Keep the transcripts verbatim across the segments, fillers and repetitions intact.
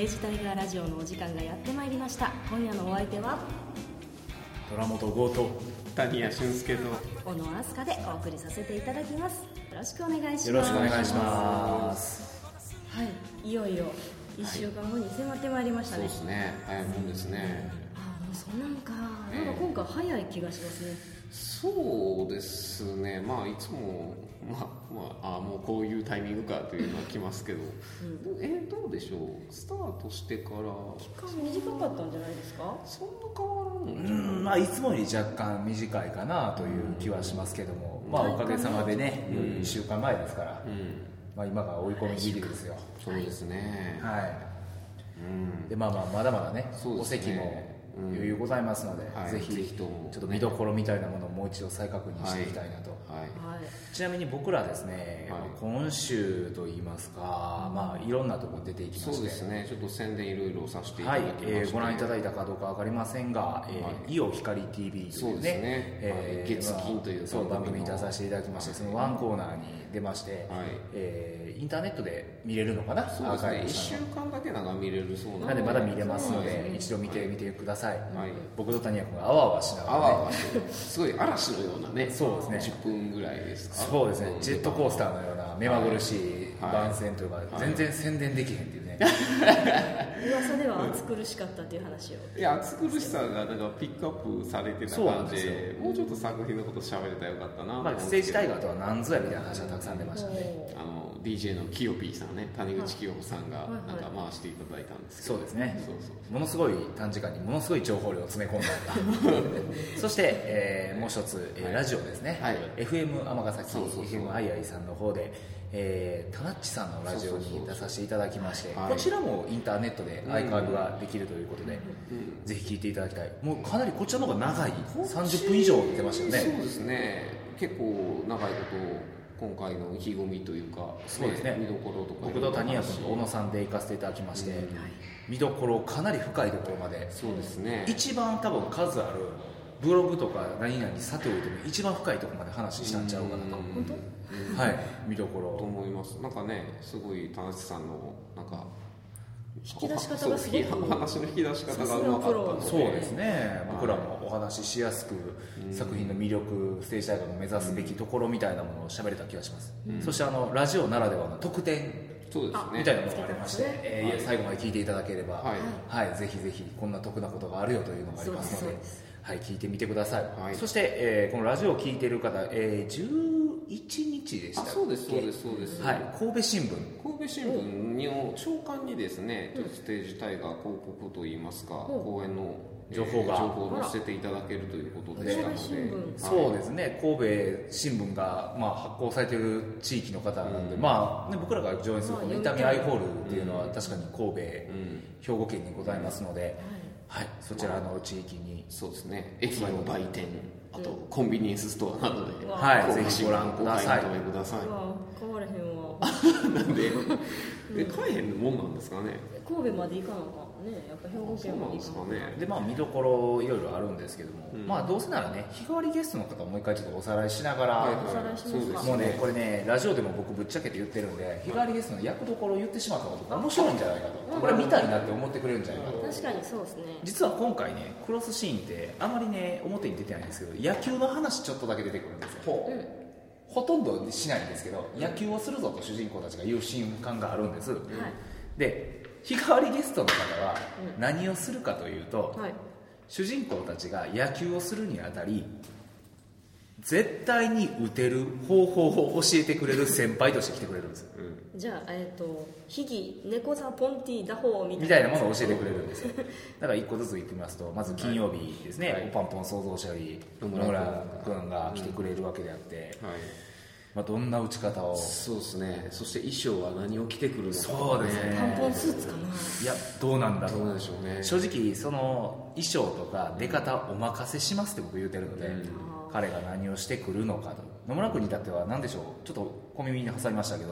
政治タイガーラジオのお時間がやってまいりました。今夜のお相手は虎本剛と谷谷俊介と小野飛鳥でお送りさせていただきます。よろしくお願いします。 よろしくお願いします。 はい、いよいよいっしゅうかんごに迫ってまいりましたね。 そうですね、早いもんですね。 あ、もうそんなんか、なんか今回早い気がしますね。 そうですね、まあいつもまあまあ、あもうこういうタイミングかというのは来ますけど、うん、えどうでしょう、スタートしてから期間短かったんじゃないですか。 そんな変わらんのじゃない、 うん、まあいつもより若干短いかなという気はしますけども、うん、まあおかげさまでね、うん、いっしゅうかんまえですから、うん、まあ今が追い込みギリですよ。 そうですね、 はい、うん、でまあまあまだまだね、お席も余裕ございますので、うん、はい、ぜひちょっと見どころみたいなものをもう一度再確認していきたいなと、はいはい、ちなみに僕らですね、はい、今週といいますか、まあ、いろんなところ出ていきまして、 そうですね、ちょっと宣伝いろいろさせていただきまして、はい、えー、 ご覧いただいたかどうか分かりませんが、えーはい、イオ光 ティービー というね、 そうですね、えー、月金というそう番組に出させていただきまして、そのワンコーナーに出まして、はい、えー、インターネットで見れるのかな、 そうですね、いっしゅうかんだけなんか見れるそうなので、 なんでまだ見れますので、一度見てみてください。はい、僕と谷谷君があわあわしながら、ね、 あわあわしてるすごい嵐のようなね、 そうですね、 じゅっぷんぐらいですか。 そうですね、ジェットコースターのような目まぐるしい番宣というか、はいはい、全然宣伝できへんっていうね、 噂では暑苦しかったっていう話を、 いや、暑苦しさがなんかピックアップされてた感じで、もうちょっと作品のこと喋れたらよかったな、 まあ、ステージタイガーとは何ぞやみたいな話がたくさん出ましたね。 あの ディージェー のキヨピーさんね、谷口清子さんがなんか回していただいたんですけど、 そうですね、 そうそうそう、 ものすごい短時間にものすごい情報量を詰め込んだそして、えー、もう一つ、えー、ラジオですね、はい、エフエム 尼崎 エフエム アイアイさんの方で、えー、タナッチさんのラジオに出させていただきまして、こちらもインターネットでアーカイブができるということで、うん、ぜひ聞いていただきたい。もうかなりこちらの方が長い、さんじゅっぷん以上出てましたよね。 そうですね、結構長いこと今回の意気込みというか、 そうですね、 見どころとか僕と谷谷君と小野さんで行かせていただきまして、うん、見どころかなり深いところまで、 そうですね、 一番多分数あるブログとか何々さておいても一番深いところまで話したんちゃうかなと、 本当、 はい、見どころと思います。なんかね、すごい田中さんのなんか引き出し方がすごく、 話の引き出し方がうまかったので、 そうですね、僕らもお話ししやすく、うん、作品の魅力、ステージタイガーの目指すべきところみたいなものを喋れた気がします、うん、そしてあのラジオならではの特典、 そうですね、 みたいなものがありまして、ね、えーはい、最後まで聞いていただければ、はいはい、ぜひぜひこんな得なことがあるよというのがありますので、はい、聞いてみてください、はい、そして、えー、このラジオを聞いている方、えー、じゅういちにちでしたっけ。 そうですそうですそうです、 はい、神戸新聞神戸新聞の朝刊にですね、うん、ステージタイガー広告といいますか、うん、公演の情報が、 えー、情報を載せていただけるということでしたので、 そうですね、神戸新聞が、まあ、発行されている地域の方なんで、うん、まあね、僕らが上演するこの伊丹アイホールっていうのは確かに神戸、うん、兵庫県にございますので、うん、はい、そちらの地域に、 そうですね、駅の売店、あとコンビニエンスストアなどで、 はい、ぜひご覧ください。 お買い求めください。 買われへんわなんでで買えへんもんなんですかね。 神戸まで行かなかね、やっぱ兵庫県まで行かなかね。 で、まあ見どころいろいろあるんですけども、うん、まあどうせならね、日替わりゲストの方をもう一回ちょっとおさらいしながら、はいはい、 おさらいしますか。 もうね、これね、ラジオでも僕ぶっちゃけて言ってるんで、日替わりゲストの役どころを言ってしまったことが面白いんじゃないかと、これ見たいなって思ってくれるんじゃないかと。 確かにそうですね。 実は今回ね、クロスシーンってあまりね表に出てないんですけど、野球の話ちょっとだけ出てくるんですよ。うん、ほとんどしないんですけど、野球をするぞと主人公たちが言う瞬間があるんです、うん、で日替わりゲストの方は何をするかというと、うんはい、主人公たちが野球をするにあたり絶対に打てる方法を教えてくれる先輩として来てくれるんです、 うん、じゃあ、えーと、ヒギ、ネコザ、ポンティ、ダホーみたいなみたいなものを教えてくれるんですよ。だから一個ずつ言ってみますと、まず金曜日ですね、はい、おパンポン創造者より野村君が来てくれるわけであって、うん、はい、まあ、どんな打ち方を、 そうですね、そして衣装は何を着てくるのか、 そうですね、 パンポンスーツかな、 いや、どうなんだろう、 どうでしょうね、 正直その衣装とか出方お任せしますって僕言うてるので、うん、彼が何をしてくるのかと。野村君に至っては何でしょう、ちょっと小耳に挟みましたけど、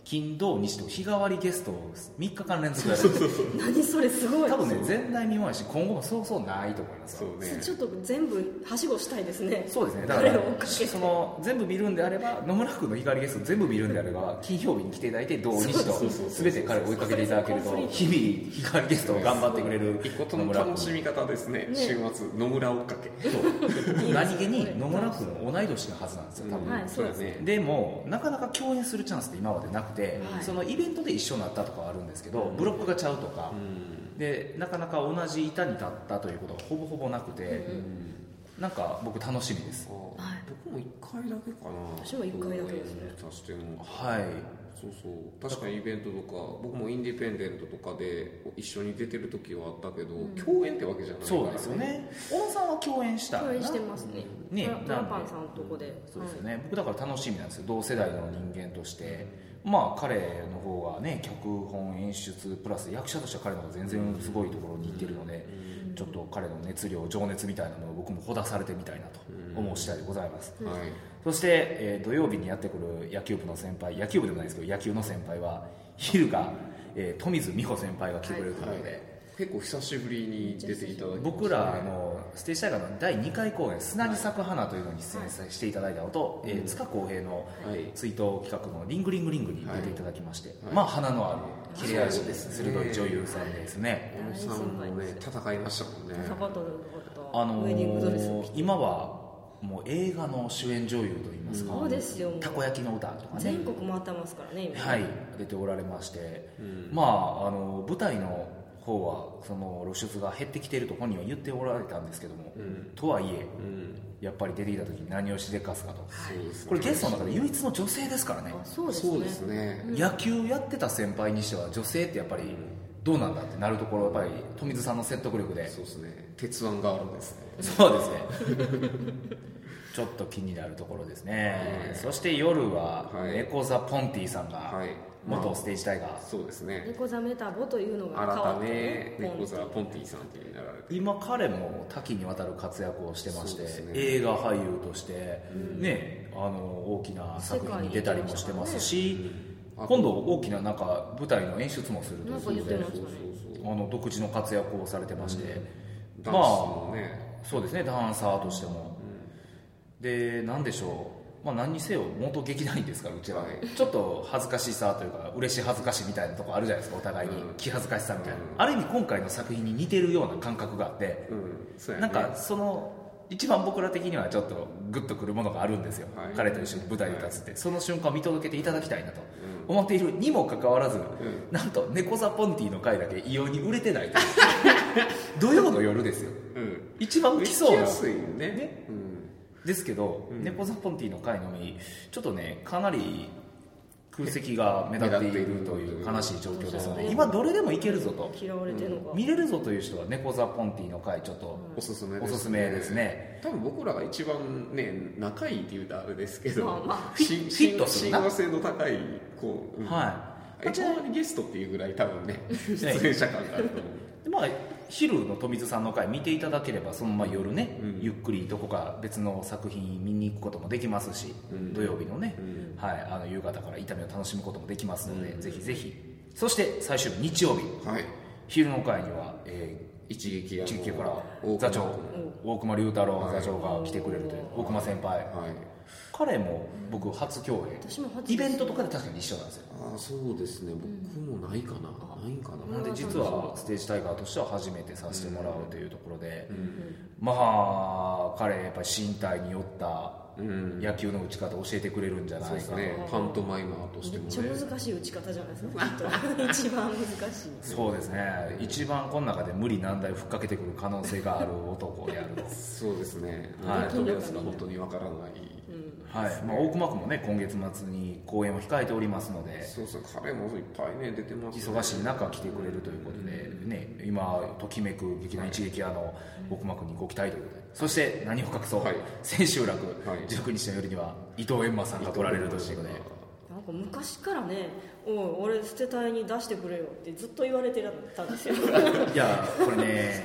金土日と日替わりゲストをみっかかん連続やる何それすごい。 多分ね前代未聞やし今後もそうそうないと思いますそうねちょっと全部はしごしたいですね。 そうですねだから誰を追っかけてその全部見るんであれば野村君の日替わりゲスト全部見るんであれば金曜日に来ていただいて土日と全て彼を追いかけていただけると日々日替わりゲストを頑張ってくれる一個の楽しみ方ですね。週末野村追っかけそう何気に野村君同い年のはずなんですよ多分、 はいそうですね。 でもなかなか共演するチャンスって今までなくて、 はいそのイベントで一緒になったとかはあるんですけど、ブロックがちゃうとか、でなかなか同じ板に立ったということはほぼほぼなくて、なんか僕楽しみです。 はい僕もいっかいだけかな。 私もいっかいだけですね。 さしてもはいそうそう確かにイベントとか僕もインディペンデントとかで一緒に出てる時はあったけど、共演ってわけじゃないからそうですよね。小野さんは共演した共演してますね。 ねトラパンさんのとこで。 そうですよね、僕だから楽しみなんですよ。同世代の人間としてまあ彼の方がね脚本演出プラス役者としては彼の方が全然すごいところに行ってるので、ちょっと彼の熱量情熱みたいなものを僕もほだされてみたいなと思う次第でございます、 はい、 そして、えー、土曜日にやってくる野球部の先輩、野球部でもないですけど野球の先輩は昼が、えー、富水美穂先輩が来てくれるということで、 はい、結構久しぶりに出ていただきました、ね、僕らのステージ大会のだいにかい公演「砂に咲く花」というのに出演していただいたのと、はい、えー、塚公平の追悼企画の「リングリングリング」に出ていただきまして、はい、まあ花のある切れ味鋭い女優さんですね。 小野さんもね戦いましたもんね。 あのー、今はもう映画の主演女優といいますか、 そうですよ、 たこ焼きの歌とかね全国回ってますからね今。 はい出ておられまして、うん、まああの舞台の方はその露出が減ってきていると本人は言っておられたんですけども、うん、とはいえ、うん、やっぱり出てきた時に何をしでかすかと、はい、これゲストの中で唯一の女性ですからね。 あそうですね、そうですね、 うん、野球やってた先輩にしては女性ってやっぱりどうなんだってなるところ、やっぱり富水さんの説得力で。 そうですね、鉄腕があるんですね。 そうですねちょっと気になるところですね、はい、そして夜は猫座ポンティさんが元ステージタイガー、はい、 そうですね、 猫座メタボというのが変わって、 ね、改め猫座ポンティさんというなられて、 今彼も多岐にわたる活躍をしてまして、ね、映画俳優として、うん、ね、あの大きな作品に出たりもしてますし、今度大きななんか舞台の演出もするということで、あの独自の活躍をされてまして、うん、まあ、ね、そうですね、ダンサーとしても、うん、で何でしょう、まあ、何にせよ元劇団員ですからうちは、はい、ちょっと恥ずかしさというか嬉しい恥ずかしいみたいなところあるじゃないですか、お互いに、うん、気恥ずかしさみたいな、うん、ある意味今回の作品に似てるような感覚があって、うんそうやね、なんかその一番僕ら的にはちょっとグッとくるものがあるんですよ、はい、彼と一緒に舞台に立つって、はい、その瞬間を見届けていただきたいなと思っているにもかかわらず、うん、なんと猫座ポンティの回だけ異様に売れてないと土曜の夜ですよ、うん、一番来そうな安いよね、 ね、うん、ですけど、うん、猫座ポンティの回のみちょっとねかなり空席が目立っているという悲しい状況ですので、今どれでもいけるぞと、 嫌われてるのか、 見れるぞという人は猫座ポンティの回ちょっとおすすめですね。 おすすめですね。 多分僕らが一番ね仲いいって言うとあれですけど、 まあまあ、 フィットするな、 親和性の高いこう、うん、 はいえちなみにゲストっていうぐらい多分ね出演者感があると思うまあ昼の富水さんの回見ていただければそのまま夜ね、うん、ゆっくりどこか別の作品見に行くこともできますし、うん、土曜日のね、うん、はい、あの夕方から炒めを楽しむこともできますので、うん、ぜひぜひ。そして最終日日曜日、はい、昼の会には、えー、 一撃一撃から座長大隈龍太郎座長が来てくれるという、大隈先輩、はい、彼も僕初共演、 私も初イベントとかで確かに一緒なんですよ。 ああそうですね、僕もないかな、うん、ないんかな。 なんで実はステージタイガーとしては初めてさせてもらうというところで、うんうん、まあ彼やっぱり身体によった野球の打ち方を教えてくれるんじゃないかな、うん、そうですね、 パントマイマーとしてもねめっちゃ難しい打ち方じゃないですか一番難しいそうですね、一番この中で無理難題をふっかけてくる可能性がある男であるとそうですね、 はい、 飛び出すが本当にわからない、 はい、まあ、大隈君もね今月末に公演を控えておりますので、 そうそう、彼もいっぱいね出てます、 ね、忙しい中来てくれるということで、うん、ね、今ときめく劇団一撃屋の大隈君にご期待ということで、そして何を隠そう、はい、千秋楽、はい、じゅうくにちの夜には伊藤閻魔さんが来られるということで、なんか昔からね、おい俺捨てたいに出してくれよってずっと言われてたんですよいやこれね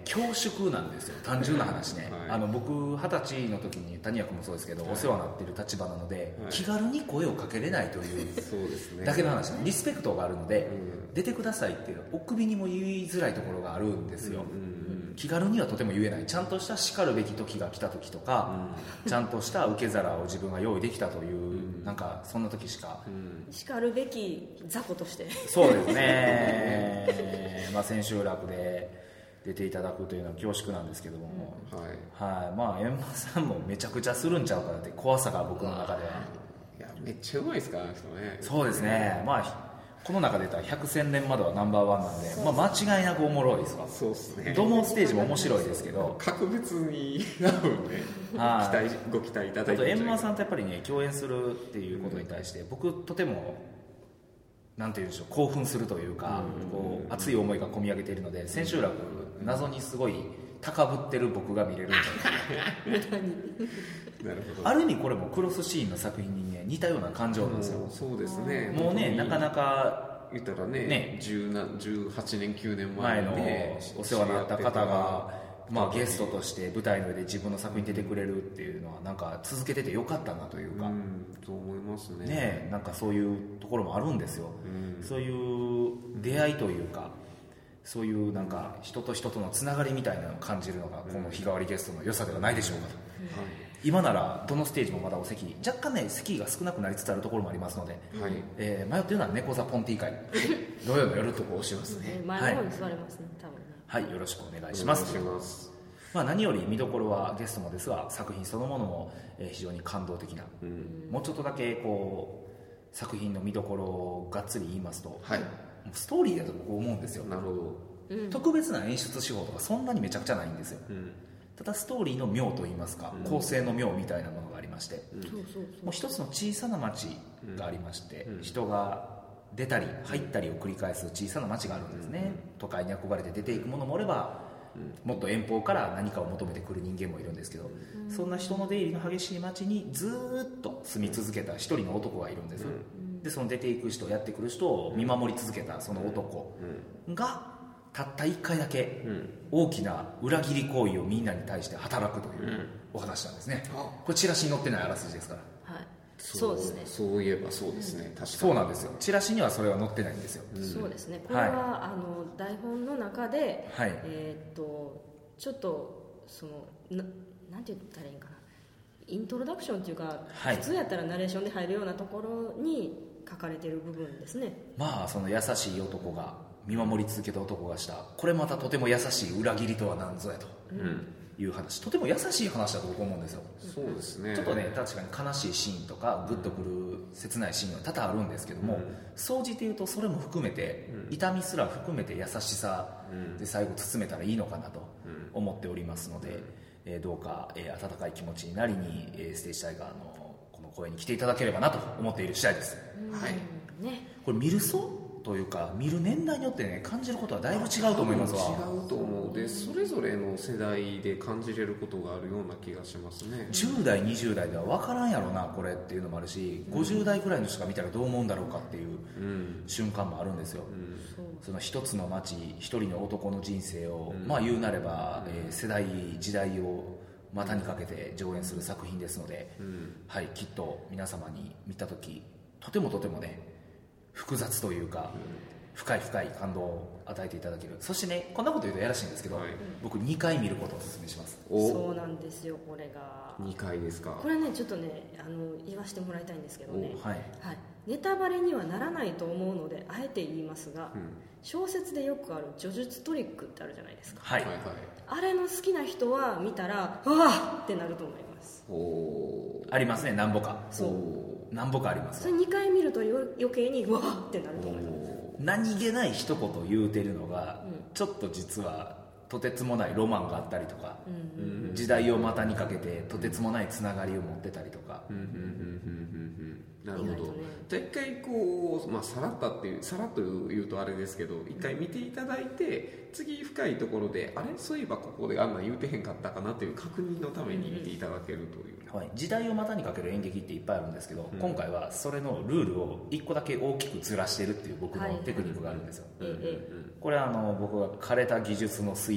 恐縮なんですよ、単純な話ね、 はい、 あの僕二十歳の時に谷役もそうですけど、はい、お世話になっている立場なので、はい、気軽に声をかけれないというだけの話、ね、リスペクトがあるので、うん、出てくださいってお首にも言いづらいところがあるんですよ、うんうんうん、気軽にはとても言えない。ちゃんとしたしかるべき時が来た時とか、うん、ちゃんとした受け皿を自分が用意できたという、うん、なんかそんな時しか、 うん、しかるべき雑魚としてそうですねまあ千秋楽で出ていただくというのは恐縮なんですけども、うん、はい、はい、まあ閻魔さんもめちゃくちゃするんちゃうかなって怖さが僕の中では。 いやめっちゃうまいですからね、人ね。 そうですね、まあこの中で言ったら百戦錬まではナンバーワンなんで、まあ、間違いなくおもろいですわ。 そうですね、 どのステージも面白いですけど格別に多分ね期待ご期待いただいてるんじゃないか。 閻魔さんとやっぱりね共演するっていうことに対して、僕とてもなんていうんでしょう、興奮するというか、こう熱い思いが込み上げているので、千秋楽謎にすごい高ぶってる僕が見れるんじゃないかなるほど。ある意味これもクロスシーンの作品にね似たような感情なんですよ。 そうですね、 もうねなかなか言ったらね、ねじゅうはちねんきゅうねんまえのお世話になった方が、まあ、ゲストとして舞台の上で自分の作品に出てくれるっていうのはなんか続けててよかったなというか、うん、 と思いますね。 ね、なんかそういうところもあるんですよ、うん、そういう出会いというか、そういうなんか人と人とのつながりみたいなのを感じるのがこの日替わりゲストの良さではないでしょうかと、うんはい、今ならどのステージもまだお席若干ね席が少なくなりつつあるところもありますので、はいえー、迷っているのは猫座ポンティ会土曜の夜とこ押しますね、 前の方に座れますね、多分ね。 はい、よろしくお願いします。まあ、何より見どころはゲストもですが、作品そのものも非常に感動的な、うん、もうちょっとだけこう作品の見どころをがっつり言いますと、はい、ストーリーだと僕思うんですよ。 なるほど、 うん、特別な演出手法とかそんなにめちゃくちゃないんですよ、うん、ただストーリーの妙といいますか、うん、構成の妙みたいなものがありまして、うん、もう一つの小さな町がありまして、うん、人が出たり入ったりを繰り返す小さな町があるんですね、うん、都会に憧れて出ていくものもおれば、もっと遠方から何かを求めてくる人間もいるんですけど、うん、そんな人の出入りの激しい町にずっと住み続けた一人の男がいるんです、うん、でその出ていく人やってくる人を見守り続けたその男がたったいっかいだけ大きな裏切り行為をみんなに対して働くというお話なんですね、うん、これチラシに載ってないあらすじですから、はい、 そうですね。 そういえばそうですね、うん、確かにそうなんですよ。チラシにはそれは載ってないんですよ、 うん、そうですね。これは、はい、あの台本の中で、はい、えー、っとちょっとその な, なんて言ったらいいんかな、イントロダクションっていうか、はい、普通やったらナレーションで入るようなところに書かれている部分ですね。 まあその優しい男が見守り続けた男がしたこれまたとても優しい裏切りとは何ぞやと、うんいう話、とても優しい話だと僕思うんですよ。 そうですね。 ちょっとね確かに悲しいシーンとかグッとくる切ないシーンは多々あるんですけども、総じて言うとそれも含めて、うん、痛みすら含めて優しさで最後包めたらいいのかなと思っておりますので、うんえー、どうか、えー、温かい気持ちになりに、えー、ステージタイガーのこの公演に来ていただければなと思っている次第です、はいね、これ見る層というか見る年代によってね感じることはだいぶ違うと思いますわ。 違うと思う。でそれぞれの世代で感じれることがあるような気がしますね。 じゅう代にじゅう代では分からんやろなこれっていうのもあるし、うん、ごじゅう代ぐらいの人が見たらどう思うんだろうかっていう瞬間もあるんですよ、うん、その一つの街一人の男の人生を、うん、まあ言うなれば、うんえー、世代時代を股にかけて上演する作品ですので、うんはい、きっと皆様に見た時とてもとてもね複雑というか、うん、深い深い感動を与えていただける。そしてねこんなこと言うとやらしいんですけど、はい、僕にかい見ることをお勧めします。 そうなんですよ。これがにかいですか。 これねちょっとねあの言わせてもらいたいんですけどね、はいはい、ネタバレにはならないと思うのであえて言いますが、うん、小説でよくある叙述トリックってあるじゃないですか、はいはいはい、あれの好きな人は見たらうわーってなると思います。 おありますね何ぼか。そう何ぼかあります。 それにかい見ると余計にうわーってなると思います。 何気ない一言言うてるのが、うん、ちょっと実はとてつもないロマンがあったりとか、うんうん、時代を股にかけてとてつもないつながりを持ってたりとか、うんうんうんうん、 なるほど、ね、じゃあ一回こう、まあ、さらったっていうさらっと言うとあれですけど一回見ていただいて次深いところであれそういえばここであんな言うてへんかったかなという確認のために見ていただけるという、 はい、時代を股にかける演劇っていっぱいあるんですけど、うん、今回はそれのルールをいっこだけ大きくずらしてるっていう僕のテクニックがあるんですよ、はいはい、これはあの僕が枯れた技術の粋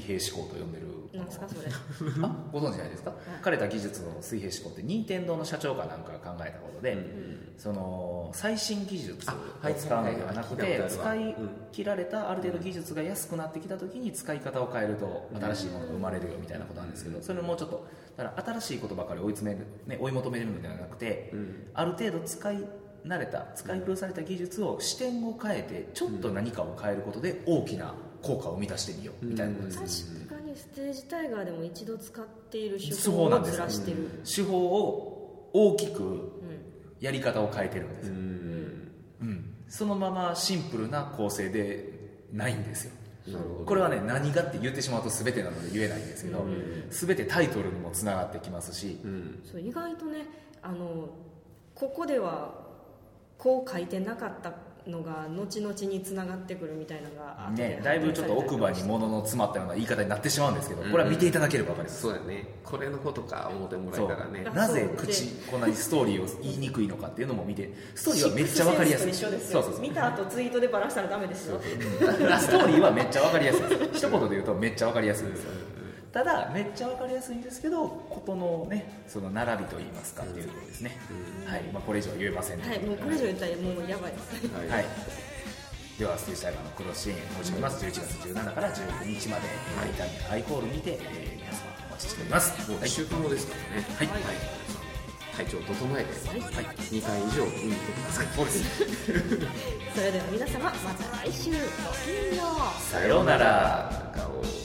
平思考と呼んでる。 なんですかそれあご存知ないですか、はい、彼ら技術の水平思考って任天堂の社長かなんかが考えたことで、うんうん、その最新技術を使うのではなくて、使い切られたある程度技術が安くなってきた時に使い方を変えると新しいものが生まれるよみたいなことなんですけど、それをもうちょっとだから新しいことばかり追い詰める、ね、追い求めるのではなくて、うん、ある程度使い慣れた使い古された技術を視点を変えてちょっと何かを変えることで大きな効果を生み出してみようみたいなことです、 うん、確かにステージタイガーでも一度使っている手法をずらしてる、 手法を大きくやり方を変えてるんですよ、うんうん、そのままシンプルな構成でないんですよ。これはね何がって言ってしまうと全てなので言えないんですけど、うん、全てタイトルにもつながってきますし、うん、 そう意外とねあのここではこう書いてなかったのが後々につながってくるみたいなのがね、だいぶちょっと奥歯に物の詰まったような言い方になってしまうんですけど、これは見ていただければ分かります、 うんうん、そうだねこれのことか思ってもらえたらねなぜ口こんなにストーリーを言いにくいのかっていうのも見てストーリーはめっちゃ分かりやすい。 そうそうそう見た後ツイートでバラしたらダメですよストーリーはめっちゃ分かりやすいです一言で言うとめっちゃ分かりやすいですよ。ただめっちゃ分かりやすいんですけどことのねその並びといいますかっていうところですね、はいまあ、これ以上言えませんね。 はいもうこれ以上言ったらもうやばいです、 はいはい、ではステージタイガーのクロス支援申し込みます、じゅういちがつじゅうしちからじゅうくにちまでアイタミアイコールにて、えー、皆様お待ちしております。 もういっしゅうかんごですからね。はい、はいはい、体調を整えて、はい、にかい以上見に来てください。そうですそれでは皆様また来週ごきげんよう。 さようなら。